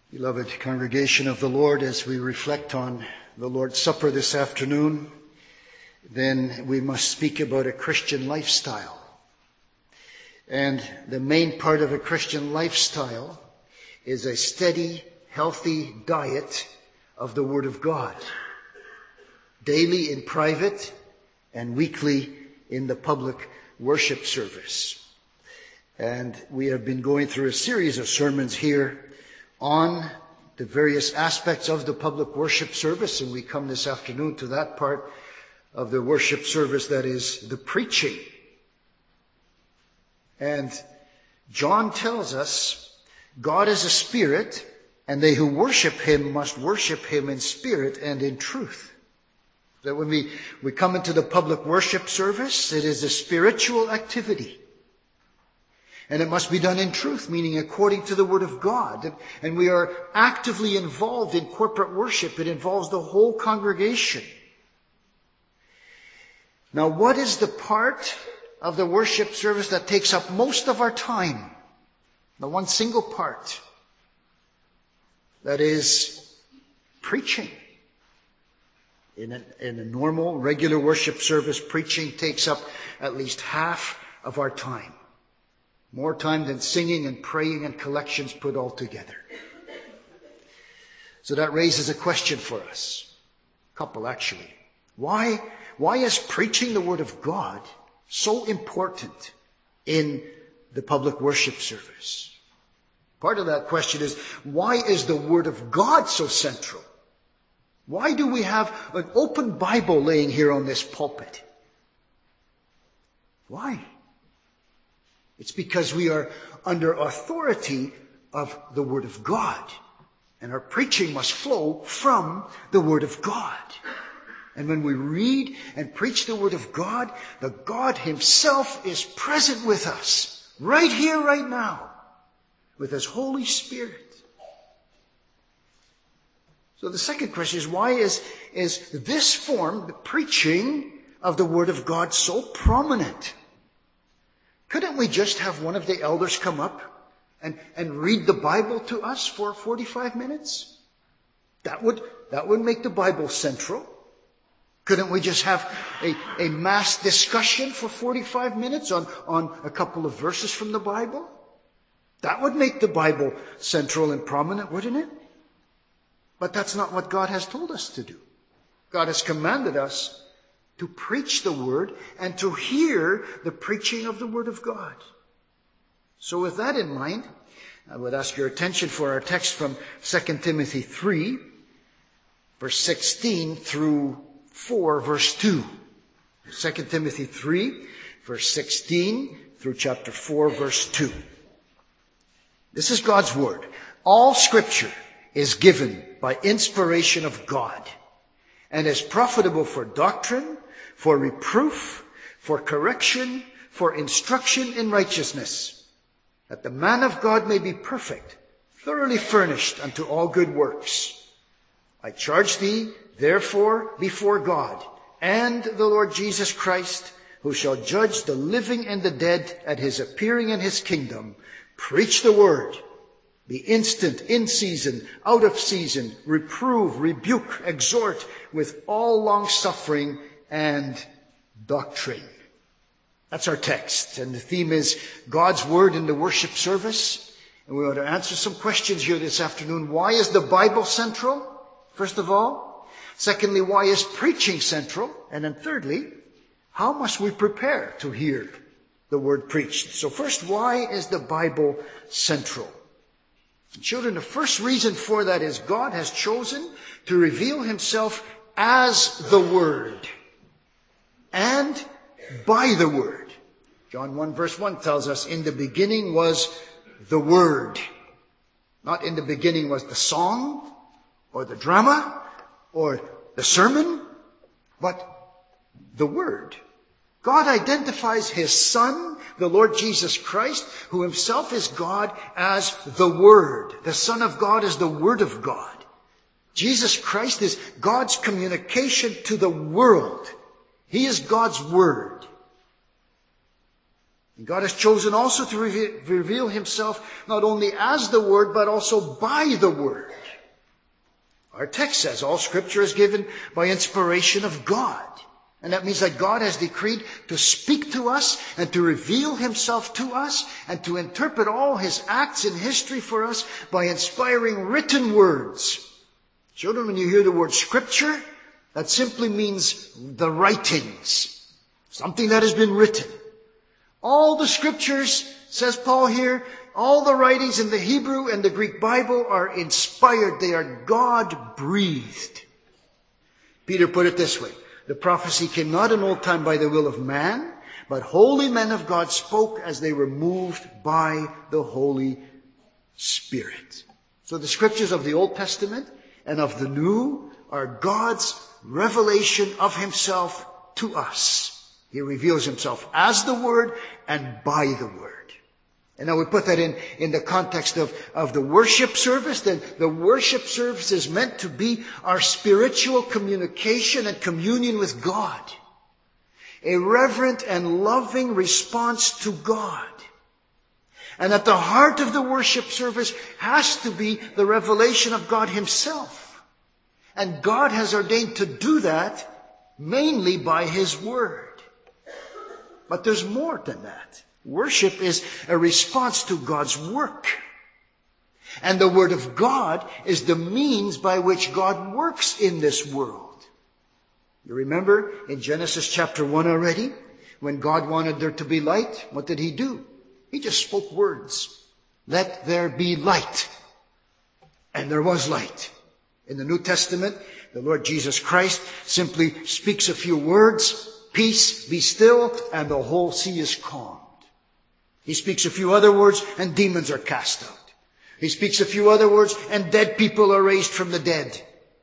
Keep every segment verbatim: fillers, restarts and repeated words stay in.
Beloved congregation of the Lord, as we reflect on the Lord's Supper this afternoon, then we must speak about a Christian lifestyle. And the main part of a Christian lifestyle is a steady, healthy diet of the Word of God, daily in private and weekly in the public worship service. And we have been going through a series of sermons here on the various aspects of the public worship service, and we come this afternoon to that part of the worship service that is the preaching. And John tells us God is a spirit, and they who worship him must worship him in spirit and in truth. That when we, we come into the public worship service, it is a spiritual activity. And it must be done in truth, meaning according to the Word of God. And we are actively involved in corporate worship. It involves the whole congregation. Now, what is the part of the worship service that takes up most of our time? The one single part. That is preaching. In a, in a normal, regular worship service, preaching takes up at least half of our time. More time than singing and praying and collections put all together. So that raises a question for us. A couple, actually. Why, why is preaching the Word of God so important in the public worship service? Part of that question is, why is the Word of God so central? Why do we have an open Bible laying here on this pulpit? Why? It's because we are under authority of the Word of God. And our preaching must flow from the Word of God. And when we read and preach the Word of God, the God Himself is present with us, right here, right now, with His Holy Spirit. So the second question is, why is, is this form, the preaching of the Word of God, so prominent? Couldn't we just have one of the elders come up and, and read the Bible to us for forty-five minutes? That would, that would make the Bible central. Couldn't we just have a, a mass discussion for forty-five minutes on, on a couple of verses from the Bible? That would make the Bible central and prominent, wouldn't it? But that's not what God has told us to do. God has commanded us to preach the Word and to hear the preaching of the Word of God. So with that in mind, I would ask your attention for our text from Second Timothy three, verse sixteen through four, verse two. Second Timothy three, verse sixteen through chapter four, verse two. This is God's Word. All Scripture is given by inspiration of God and is profitable for doctrine, for reproof, for correction, for instruction in righteousness, that the man of God may be perfect, thoroughly furnished unto all good works. I charge thee, therefore, before God and the Lord Jesus Christ, who shall judge the living and the dead at his appearing in his kingdom, preach the word. Be instant, in season, out of season, reprove, rebuke, exhort with all long suffering and doctrine. That's our text. And the theme is God's Word in the worship service. And we want to answer some questions here this afternoon. Why is the Bible central? First of all. Secondly, why is preaching central? And then thirdly, how must we prepare to hear the Word preached? So first, why is the Bible central? Children, the first reason for that is God has chosen to reveal Himself as the Word and by the Word. John one verse one tells us, in the beginning was the Word. Not in the beginning was the song or the drama or the sermon, but the Word. God identifies His Son, the Lord Jesus Christ, who Himself is God, as the Word. The Son of God is the Word of God. Jesus Christ is God's communication to the world. He is God's Word. And God has chosen also to reveal himself not only as the Word, but also by the Word. Our text says all Scripture is given by inspiration of God. And that means that God has decreed to speak to us and to reveal himself to us and to interpret all his acts in history for us by inspiring written words. Children, when you hear the word Scripture, that simply means the writings. Something that has been written. All the Scriptures, says Paul here, all the writings in the Hebrew and the Greek Bible are inspired. They are God-breathed. Peter put it this way. The prophecy came not in old time by the will of man, but holy men of God spoke as they were moved by the Holy Spirit. So the Scriptures of the Old Testament and of the New are God's revelation of himself to us. He reveals himself as the Word and by the Word. And now we put that in, in the context of, of the worship service. Then the worship service is meant to be our spiritual communication and communion with God. A reverent and loving response to God. And at the heart of the worship service has to be the revelation of God himself. And God has ordained to do that mainly by his Word. But there's more than that. Worship is a response to God's work. And the Word of God is the means by which God works in this world. You remember in Genesis chapter one already, when God wanted there to be light, what did he do? He just spoke words. Let there be light. And there was light. In the New Testament, the Lord Jesus Christ simply speaks a few words, peace, be still, and the whole sea is calm. He speaks a few other words and demons are cast out. He speaks a few other words and dead people are raised from the dead.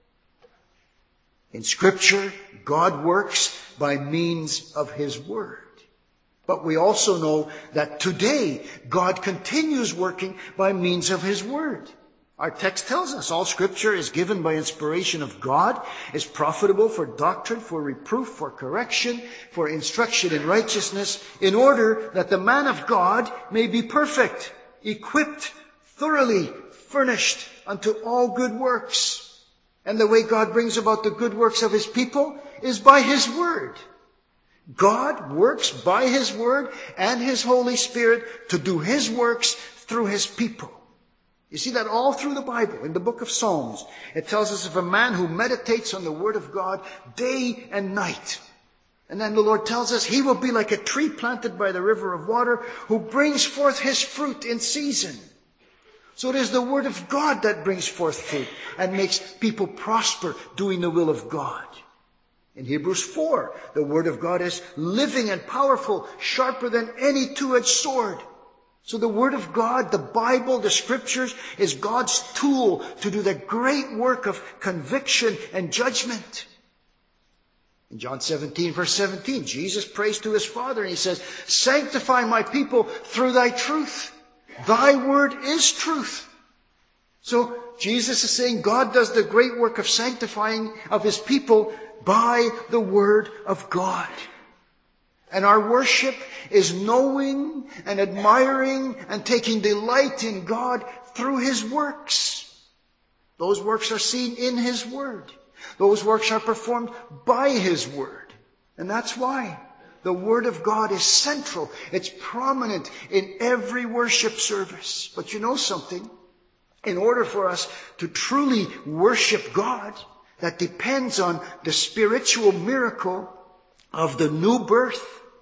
In Scripture, God works by means of his Word. But we also know that today God continues working by means of his Word. Our text tells us all Scripture is given by inspiration of God, is profitable for doctrine, for reproof, for correction, for instruction in righteousness, in order that the man of God may be perfect, equipped, thoroughly furnished unto all good works. And the way God brings about the good works of his people is by his Word. God works by his Word and his Holy Spirit to do his works through his people. You see that all through the Bible, in the book of Psalms. It tells us of a man who meditates on the Word of God day and night. And then the Lord tells us he will be like a tree planted by the river of water who brings forth his fruit in season. So it is the Word of God that brings forth fruit and makes people prosper doing the will of God. In Hebrews four, the Word of God is living and powerful, sharper than any two-edged sword. So the Word of God, the Bible, the Scriptures, is God's tool to do the great work of conviction and judgment. In John seventeen, verse seventeen, Jesus prays to his Father and he says, sanctify my people through thy truth. Thy word is truth. So Jesus is saying God does the great work of sanctifying of his people by the Word of God. And our worship is knowing and admiring and taking delight in God through his works. Those works are seen in his Word. Those works are performed by his Word. And that's why the Word of God is central. It's prominent in every worship service. But you know something? In order for us to truly worship God, that depends on the spiritual miracle of the new birth.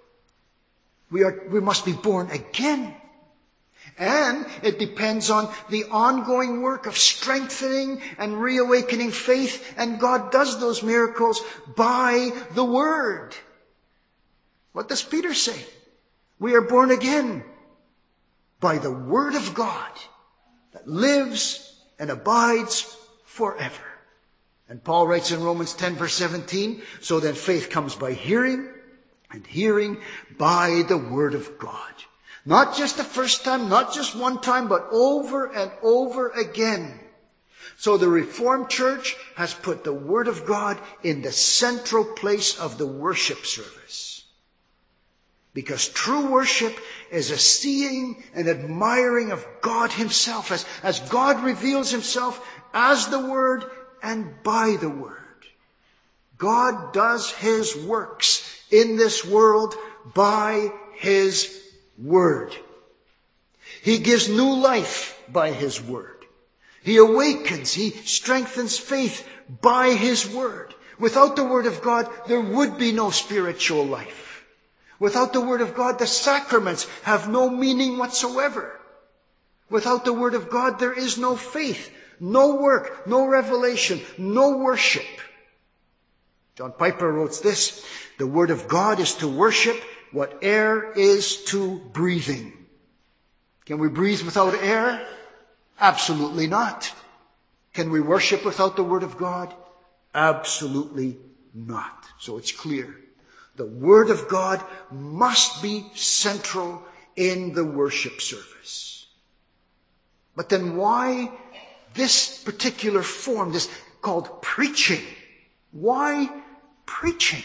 We are, we must be born again. And it depends on the ongoing work of strengthening and reawakening faith. And God does those miracles by the Word. What does Peter say? We are born again by the Word of God that lives and abides forever. And Paul writes in Romans ten, verse seventeen, so then faith comes by hearing, and hearing by the Word of God. Not just the first time, not just one time, but over and over again. So the Reformed Church has put the Word of God in the central place of the worship service. Because true worship is a seeing and admiring of God himself, as, as God reveals himself as the Word and by the Word. God does his works in this world by his Word. He gives new life by his Word. He awakens, he strengthens faith by his Word. Without the Word of God, there would be no spiritual life. Without the Word of God, the sacraments have no meaning whatsoever. Without the Word of God, there is no faith, no work, no revelation, no worship. John Piper wrote this: the Word of God is to worship what air is to breathing. Can we breathe without air? Absolutely not. Can we worship without the Word of God? Absolutely not. So it's clear. The Word of God must be central in the worship service. But then why this particular form, this called preaching? Why preaching?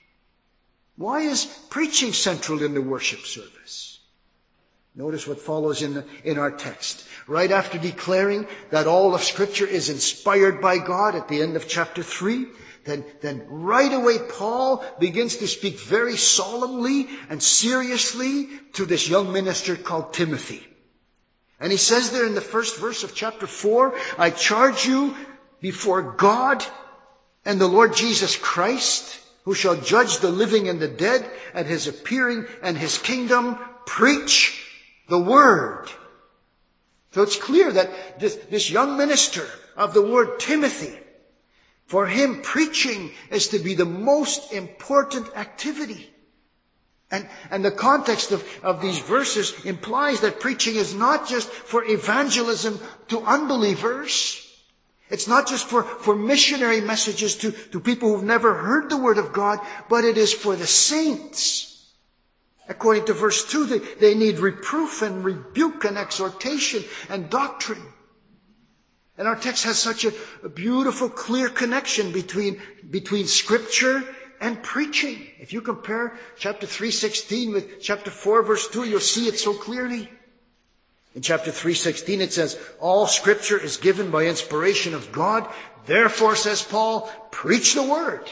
Why is preaching central in the worship service? Notice what follows in, the, in our text. Right after declaring that all of Scripture is inspired by God at the end of chapter three, then, then right away Paul begins to speak very solemnly and seriously to this young minister called Timothy. And he says there in the first verse of chapter four, I charge you before God and the Lord Jesus Christ, who shall judge the living and the dead at his appearing and his kingdom, preach the Word. So it's clear that this, this young minister of the Word, Timothy, for him preaching is to be the most important activity. And, and the context of, of these verses implies that preaching is not just for evangelism to unbelievers. It's not just for, for missionary messages to, to people who've never heard the Word of God, but it is for the saints. According to verse two, they, they need reproof and rebuke and exhortation and doctrine. And our text has such a, a beautiful, clear connection between, between Scripture and preaching. If you compare chapter three sixteen with chapter four verse two, you'll see it so clearly. In chapter three sixteen it says, all Scripture is given by inspiration of God. Therefore, says Paul, preach the Word.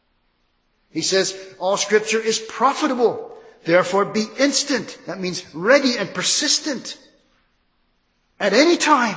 He says, all Scripture is profitable. Therefore, be instant. That means ready and persistent. At any time.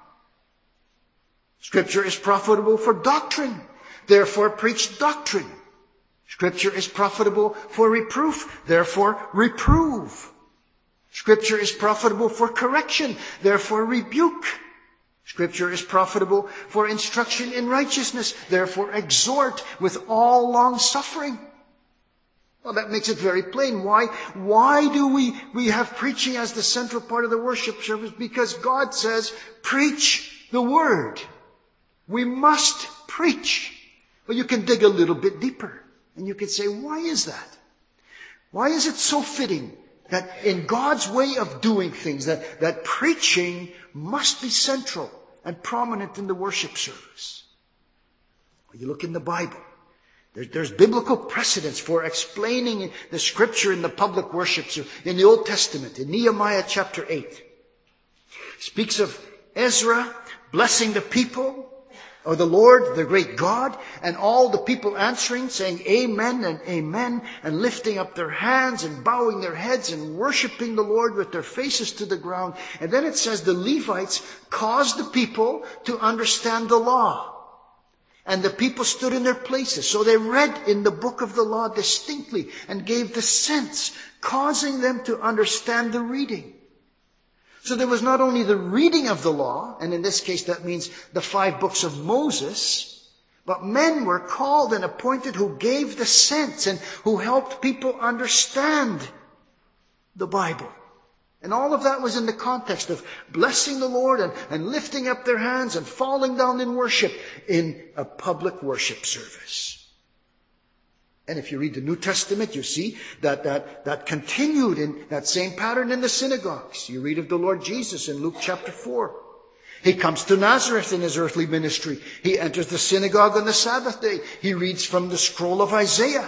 Scripture is profitable for doctrine. Therefore, preach doctrine. Scripture is profitable for reproof. Therefore, reprove. Scripture is profitable for correction. Therefore, rebuke. Scripture is profitable for instruction in righteousness. Therefore, exhort with all long suffering. Well, that makes it very plain. Why, why do we, we have preaching as the central part of the worship service? Because God says, preach the Word. We must preach. Well, you can dig a little bit deeper. And you can say, why is that? Why is it so fitting that in God's way of doing things, that, that preaching must be central and prominent in the worship service? Well, you look in the Bible. There's biblical precedents for explaining the Scripture in the public worship in the Old Testament. In Nehemiah chapter eight, it speaks of Ezra blessing the people, or the Lord, the great God, and all the people answering, saying amen and amen, and lifting up their hands and bowing their heads and worshiping the Lord with their faces to the ground. And then it says the Levites caused the people to understand the law. And the people stood in their places. So they read in the book of the law distinctly and gave the sense, causing them to understand the reading. So there was not only the reading of the law, and in this case that means the five books of Moses, but men were called and appointed who gave the sense and who helped people understand the Bible. And all of that was in the context of blessing the Lord and, and lifting up their hands and falling down in worship in a public worship service. And if you read the New Testament, you see that, that, that continued in that same pattern in the synagogues. You read of the Lord Jesus in Luke chapter four. He comes to Nazareth in his earthly ministry. He enters the synagogue on the Sabbath day. He reads from the scroll of Isaiah.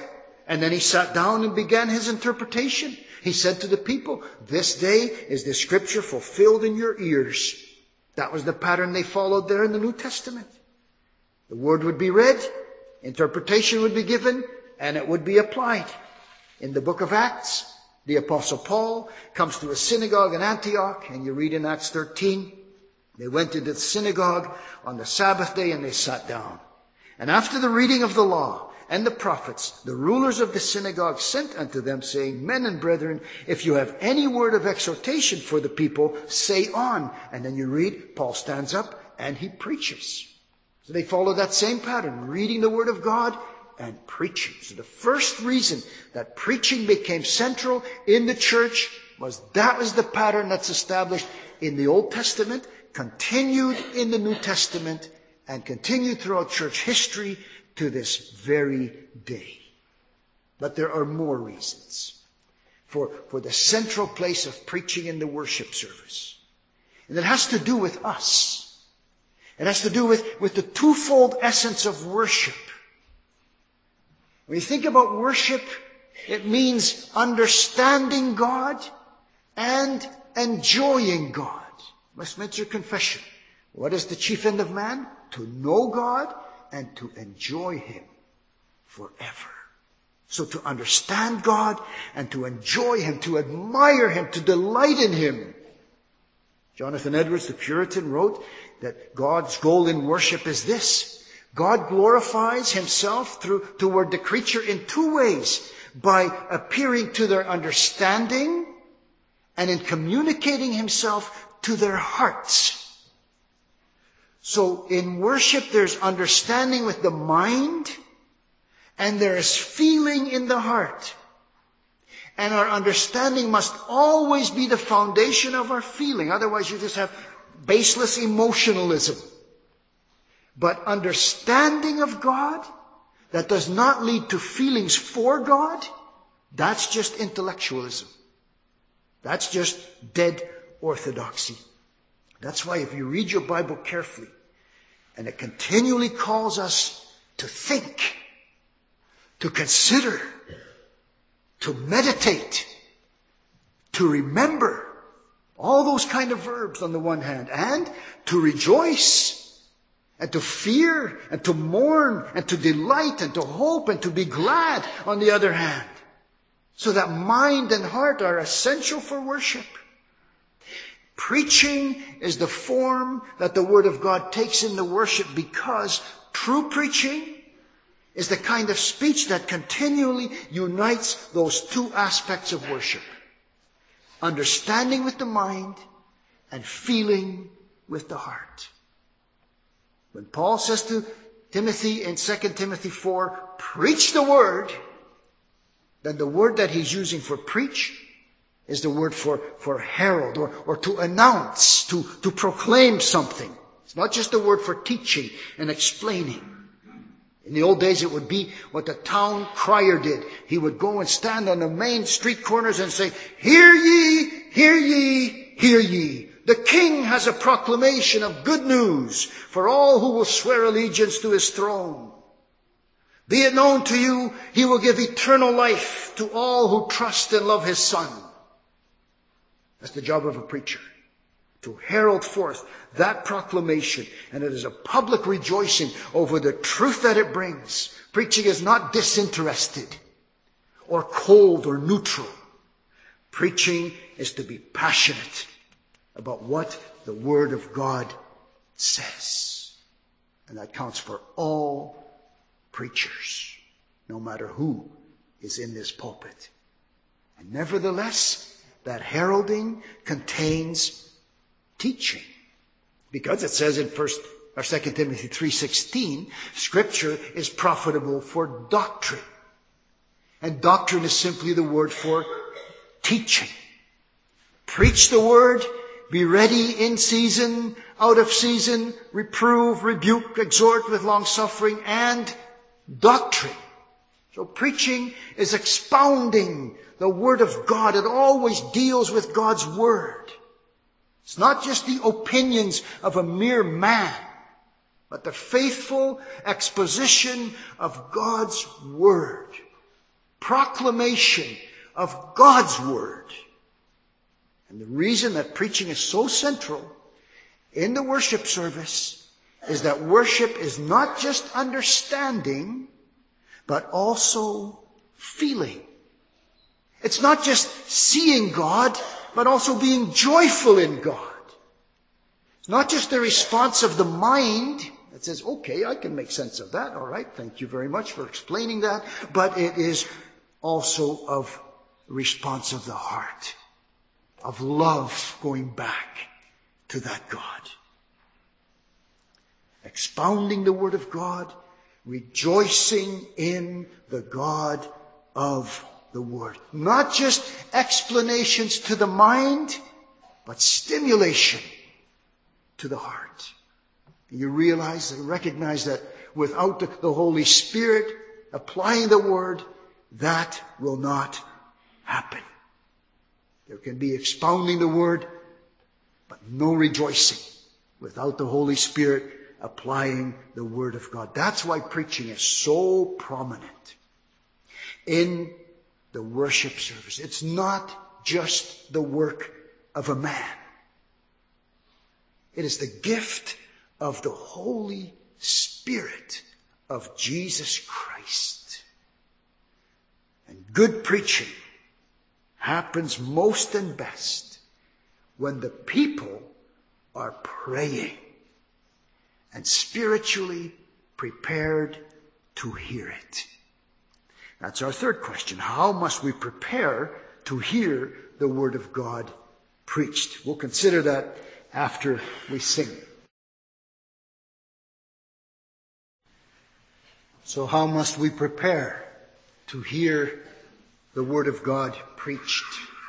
And then he sat down and began his interpretation. He said to the people, this day is the scripture fulfilled in your ears. That was the pattern they followed there in the New Testament. The word would be read, interpretation would be given, and it would be applied. In the book of Acts, the Apostle Paul comes to a synagogue in Antioch, and you read in Acts thirteen, they went into the synagogue on the Sabbath day and they sat down. And after the reading of the law and the prophets, the rulers of the synagogue sent unto them, saying, Men and brethren, if you have any word of exhortation for the people, say on. And then you read, Paul stands up and he preaches. So they follow that same pattern, reading the word of God and preaching. So the first reason that preaching became central in the church was that was the pattern that's established in the Old Testament, continued in the New Testament, and continued throughout church history to this very day. But there are more reasons for, for the central place of preaching in the worship service. And it has to do with us. It has to do with, with the twofold essence of worship. When you think about worship, it means understanding God and enjoying God. Westminster Confession. What is the chief end of man? To know God and to enjoy Him forever. So to understand God and to enjoy Him, to admire Him, to delight in Him. Jonathan Edwards, the Puritan, wrote that God's goal in worship is this. God glorifies Himself through toward the creature in two ways. By appearing to their understanding and in communicating Himself to their hearts. So in worship there's understanding with the mind and there is feeling in the heart. And our understanding must always be the foundation of our feeling. Otherwise you just have baseless emotionalism. But understanding of God that does not lead to feelings for God, that's just intellectualism. That's just dead orthodoxy. That's why if you read your Bible carefully, and it continually calls us to think, to consider, to meditate, to remember, all those kind of verbs on the one hand, and to rejoice, and to fear, and to mourn, and to delight, and to hope, and to be glad on the other hand. So that mind and heart are essential for worship. Preaching is the form that the Word of God takes in the worship because true preaching is the kind of speech that continually unites those two aspects of worship. Understanding with the mind and feeling with the heart. When Paul says to Timothy in Second Timothy four, preach the Word, then the word that he's using for preach is the word for, for herald or, or to announce, to, to proclaim something. It's not just the word for teaching and explaining. In the old days it would be what the town crier did. He would go and stand on the main street corners and say, Hear ye, hear ye, hear ye. The king has a proclamation of good news for all who will swear allegiance to his throne. Be it known to you, he will give eternal life to all who trust and love his Son. That's the job of a preacher, to herald forth that proclamation. And it is a public rejoicing over the truth that it brings. Preaching is not disinterested or cold or neutral. Preaching is to be passionate about what the Word of God says. And that counts for all preachers, no matter who is in this pulpit. And nevertheless, that heralding contains teaching. Because it says in first or Second Timothy three sixteen, Scripture is profitable for doctrine. And doctrine is simply the word for teaching. Preach the word, be ready in season, out of season, reprove, rebuke, exhort with long suffering, and doctrine. So preaching is expounding the Word of God. It always deals with God's Word. It's not just the opinions of a mere man, but the faithful exposition of God's Word. proclamation of God's Word. And the reason that preaching is so central in the worship service is that worship is not just understanding, but also feeling. It's not just seeing God, but also being joyful in God. It's not just the response of the mind that says, okay, I can make sense of that. All right, thank you very much for explaining that. But it is also of response of the heart, of love going back to that God. Expounding the Word of God, rejoicing in the God of the Word. Not just explanations to the mind, but stimulation to the heart. You realize and recognize that without the, the Holy Spirit applying the Word, that will not happen. There can be expounding the Word, but no rejoicing without the Holy Spirit applying the Word of God. That's why preaching is so prominent in the worship service. It's not just the work of a man. It is the gift of the Holy Spirit of Jesus Christ. And good preaching happens most and best when the people are praying and spiritually prepared to hear it. That's our third question. How must we prepare to hear the Word of God preached? We'll consider that after we sing. So how must we prepare to hear the Word of God preached?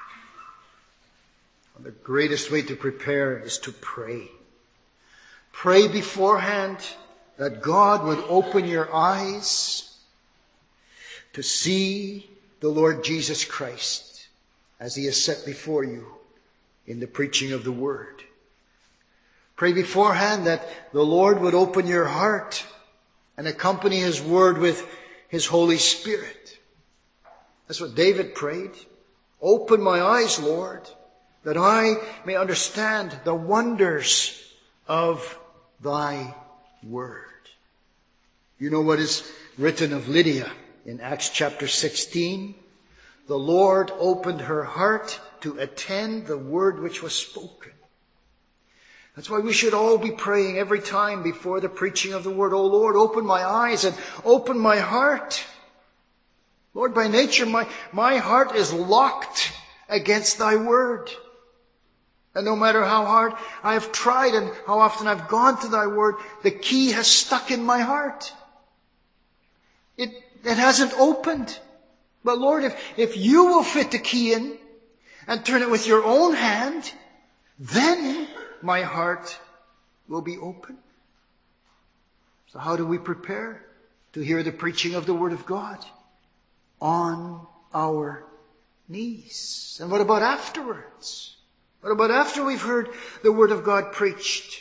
Well, the greatest way to prepare is to pray. Pray beforehand that God would open your eyes to see the Lord Jesus Christ as He is set before you in the preaching of the Word. Pray beforehand that the Lord would open your heart and accompany His Word with His Holy Spirit. That's what David prayed. Open my eyes, Lord, that I may understand the wonders of Thy Word. You know what is written of Lydia in Acts chapter sixteen? The Lord opened her heart to attend the word which was spoken. That's why we should all be praying every time before the preaching of the Word. Oh Lord, open my eyes and open my heart. Lord, by nature, my, my heart is locked against Thy Word. And no matter how hard I have tried and how often I've gone to Thy Word, the key has stuck in my heart. It, it hasn't opened. But Lord, if, if You will fit the key in and turn it with Your own hand, then my heart will be open. So how do we prepare to hear the preaching of the Word of God? On our knees. And what about afterwards? What about after we've heard the Word of God preached?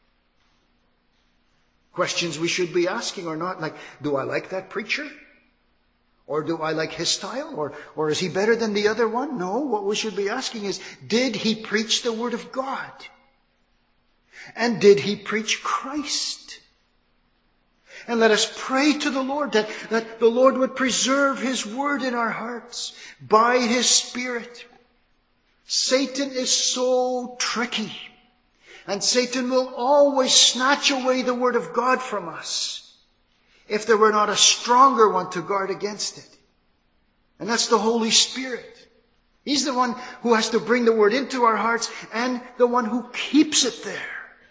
Questions we should be asking are not like, do I like that preacher? Or do I like his style? Or, or is he better than the other one? No, what we should be asking is, did he preach the Word of God? And did he preach Christ? And let us pray to the Lord that, that the Lord would preserve His Word in our hearts by His Spirit. Satan is so tricky. And Satan will always snatch away the Word of God from us if there were not a stronger one to guard against it. And that's the Holy Spirit. He's the one who has to bring the Word into our hearts and the one who keeps it there.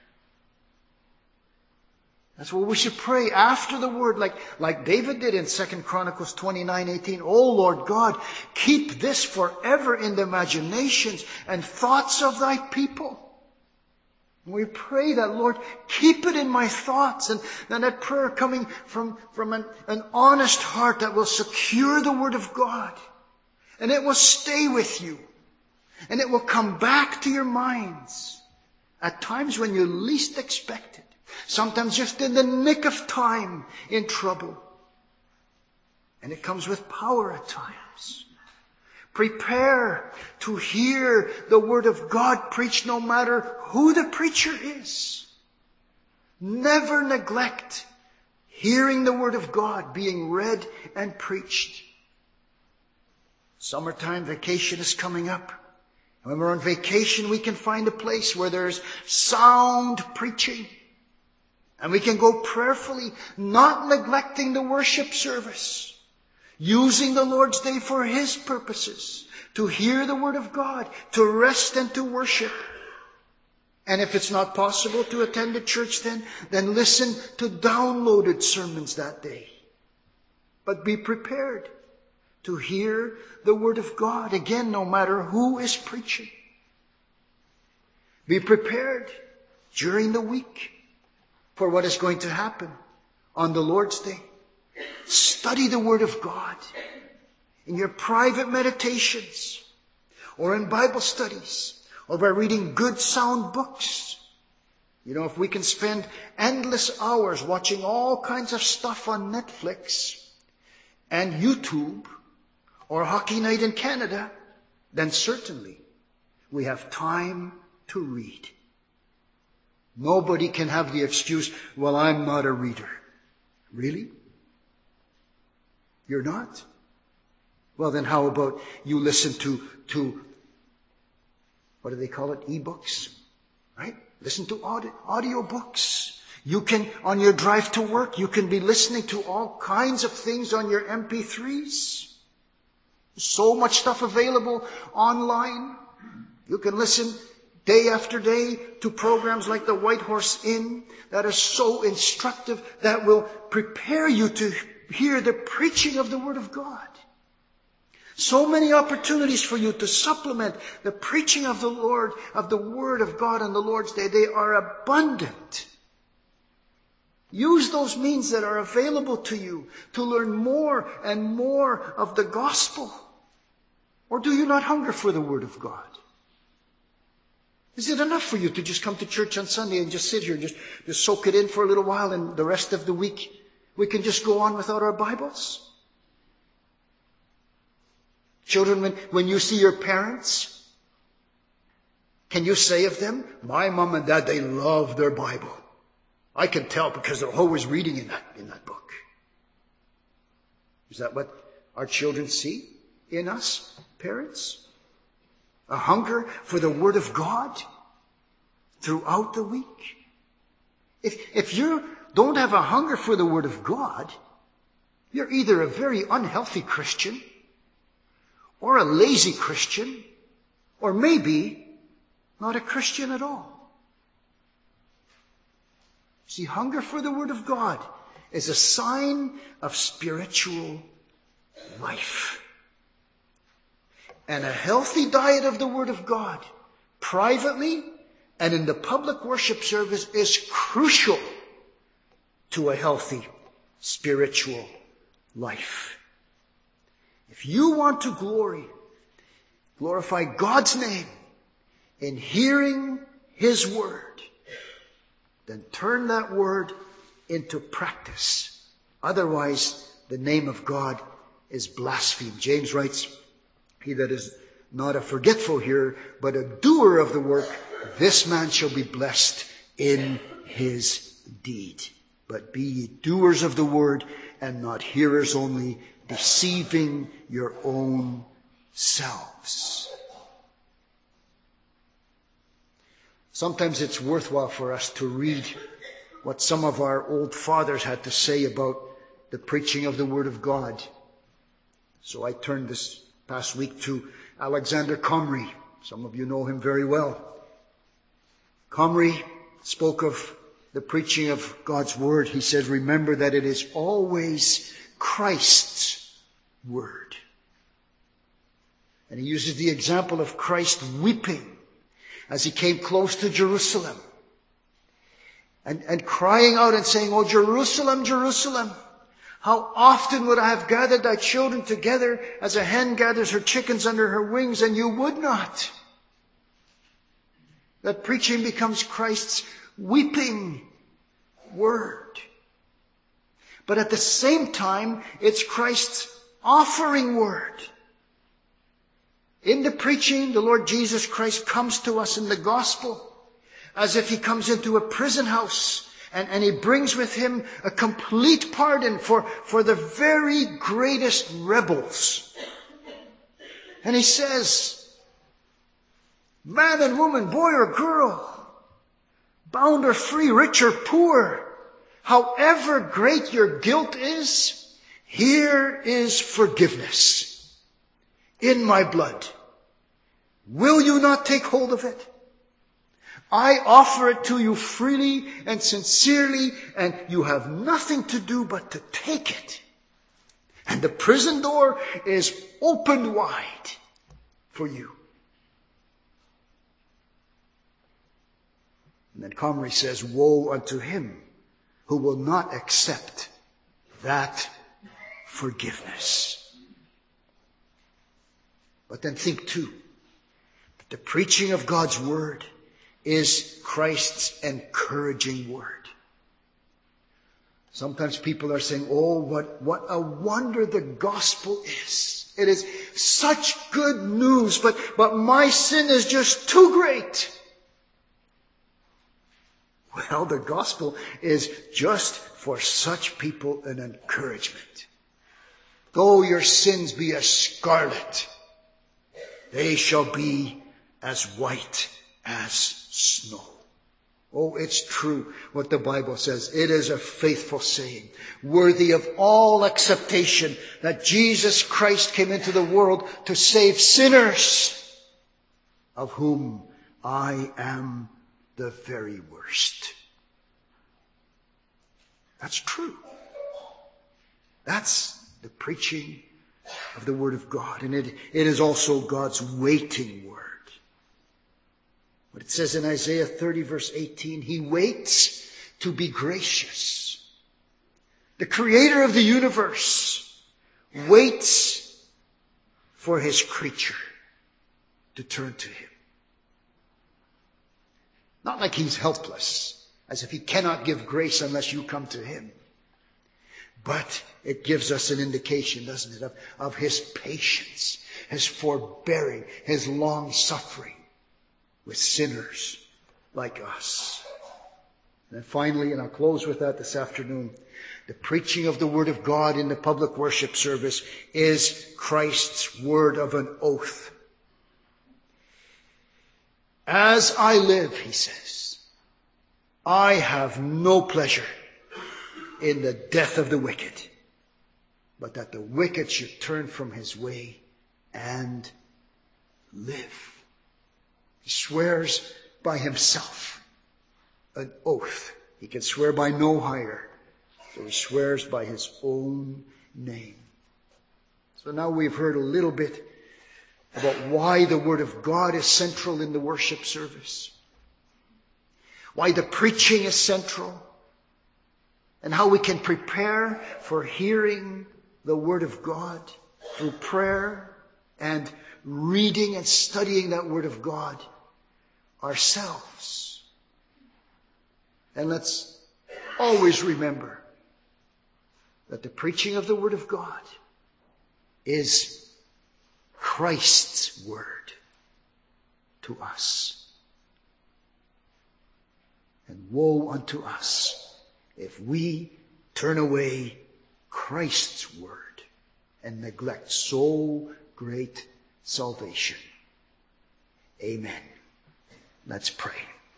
That's what we should pray after the Word, like, like David did in Second Chronicles twenty-nine eighteen. Oh Lord God, keep this forever in the imaginations and thoughts of Thy people. And we pray that, Lord, keep it in my thoughts. And then that prayer coming from, from an, an honest heart that will secure the Word of God. And it will stay with you. And it will come back to your minds at times when you least expect it. Sometimes just in the nick of time in trouble. And it comes with power at times. Prepare to hear the Word of God preached no matter who the preacher is. Never neglect hearing the Word of God being read and preached. Summertime vacation is coming up. When we're on vacation, we can find a place where there's sound preaching. And we can go prayerfully, not neglecting the worship service, using the Lord's Day for His purposes, to hear the Word of God, to rest and to worship. And if it's not possible to attend a church then, then listen to downloaded sermons that day. But be prepared to hear the Word of God, again, no matter who is preaching. Be prepared during the week for what is going to happen on the Lord's Day. Study the Word of God in your private meditations or in Bible studies or by reading good sound books. You know, if we can spend endless hours watching all kinds of stuff on Netflix and YouTube or Hockey Night in Canada, then certainly we have time to read. Nobody can have the excuse, well, I'm not a reader. Really? You're not? Well, then how about you listen to, to what do they call it? E-books, right? Listen to audio, audio books. You can, on your drive to work, you can be listening to all kinds of things on your M P threes. So much stuff available online. You can listen day after day to programs like the White Horse Inn that are so instructive, that will prepare you to hear the preaching of the Word of God. So many opportunities for you to supplement the preaching of the Lord, of the Word of God on the Lord's Day. They are abundant. Use those means that are available to you to learn more and more of the gospel. Or do you not hunger for the Word of God? Is it enough for you to just come to church on Sunday and just sit here and just, just soak it in for a little while, and the rest of the week we can just go on without our Bibles? Children, when, when you see your parents, can you say of them, my mom and dad, they love their Bible. I can tell because they're always reading in that, in that book. Is that what our children see in us, parents? A hunger for the Word of God throughout the week? If, if you don't have a hunger for the Word of God, you're either a very unhealthy Christian, or a lazy Christian, or maybe not a Christian at all. See, hunger for the Word of God is a sign of spiritual life. And a healthy diet of the Word of God, privately and in the public worship service, is crucial to a healthy spiritual life. If you want to glory, glorify God's name in hearing His Word, then turn that Word into practice. Otherwise, the name of God is blasphemed. James writes, he that is not a forgetful hearer, but a doer of the work, this man shall be blessed in his deed. But be ye doers of the word, and not hearers only, deceiving your own selves. Sometimes it's worthwhile for us to read what some of our old fathers had to say about the preaching of the Word of God. So I turned this past week to Alexander Comrie. Some of you know him very well. Comrie spoke of the preaching of God's Word. He said, remember that it is always Christ's Word. And he uses the example of Christ weeping as he came close to Jerusalem. And, and crying out and saying, oh, Jerusalem, Jerusalem, how often would I have gathered thy children together as a hen gathers her chickens under her wings, and you would not. That preaching becomes Christ's weeping word. But at the same time, it's Christ's offering word. In the preaching, the Lord Jesus Christ comes to us in the gospel as if he comes into a prison house, and, and he brings with him a complete pardon for, for the very greatest rebels. And he says, man and woman, boy or girl, bound or free, rich or poor, however great your guilt is, here is forgiveness in my blood. Will you not take hold of it? I offer it to you freely and sincerely, and you have nothing to do but to take it. And the prison door is opened wide for you. And then Comrie says, woe unto him who will not accept that forgiveness. But then think too, that the preaching of God's word is Christ's encouraging word. Sometimes people are saying, oh, what, what a wonder the gospel is. It is such good news, but, but my sin is just too great. Well, the gospel is just for such people an encouragement. Though your sins be as scarlet, they shall be as white as snow. Oh, it's true what the Bible says. It is a faithful saying, worthy of all acceptation, that Jesus Christ came into the world to save sinners, of whom I am the very worst. That's true. That's the preaching of the Word of God. And it, it is also God's waiting word. What it says in Isaiah thirty verse eighteen, he waits to be gracious. The creator of the universe waits for his creature to turn to him. Not like he's helpless, as if he cannot give grace unless you come to him. But it gives us an indication, doesn't it, of, of his patience, his forbearing, his long suffering with sinners like us. And then finally, and I'll close with that this afternoon, the preaching of the Word of God in the public worship service is Christ's word of an oath. As I live, he says, I have no pleasure in the death of the wicked, but that the wicked should turn from his way and live. He swears by himself an oath. He can swear by no higher. So he swears by his own name. So now we've heard a little bit about why the Word of God is central in the worship service, why the preaching is central, and how we can prepare for hearing the Word of God through prayer and reading and studying that Word of God ourselves. And let's always remember that the preaching of the Word of God is Christ's word to us. And woe unto us if we turn away Christ's word and neglect so great salvation. Amen. Let's pray.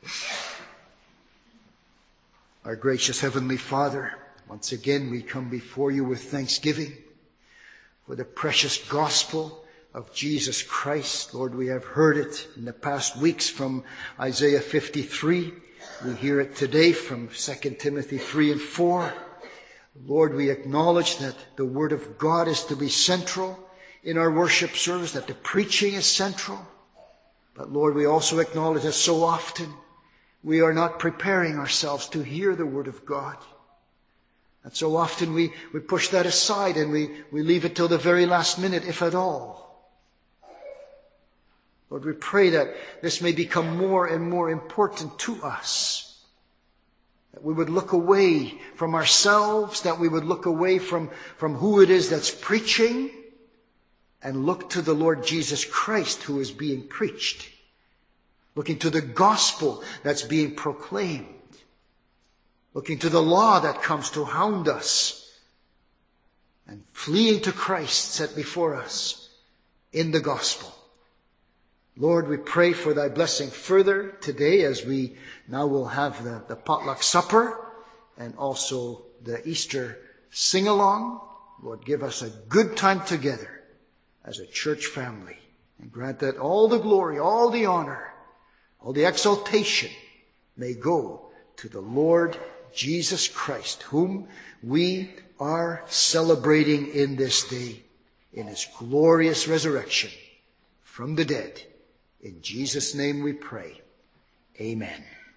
Our gracious Heavenly Father, once again we come before you with thanksgiving for the precious gospel of Jesus Christ. Lord, we have heard it in the past weeks from Isaiah fifty-three. We hear it today from Second Timothy three and four. Lord, we acknowledge that the Word of God is to be central in our worship service, that the preaching is central. But Lord, we also acknowledge that so often we are not preparing ourselves to hear the Word of God. And so often we, we push that aside and we, we leave it till the very last minute, if at all. Lord, we pray that this may become more and more important to us That we would look away from ourselves, that we would look away from, from who it is that's preaching, and look to the Lord Jesus Christ who is being preached. Looking to the gospel that's being proclaimed. Looking to the law that comes to hound us. And fleeing to Christ set before us in the gospel. Lord, we pray for thy blessing further today as we now will have the, the potluck supper and also the Easter sing-along. Lord, give us a good time together as a church family. And grant that all the glory, all the honor, all the exaltation may go to the Lord Jesus Christ, whom we are celebrating in this day in his glorious resurrection from the dead. In Jesus' name we pray. Amen.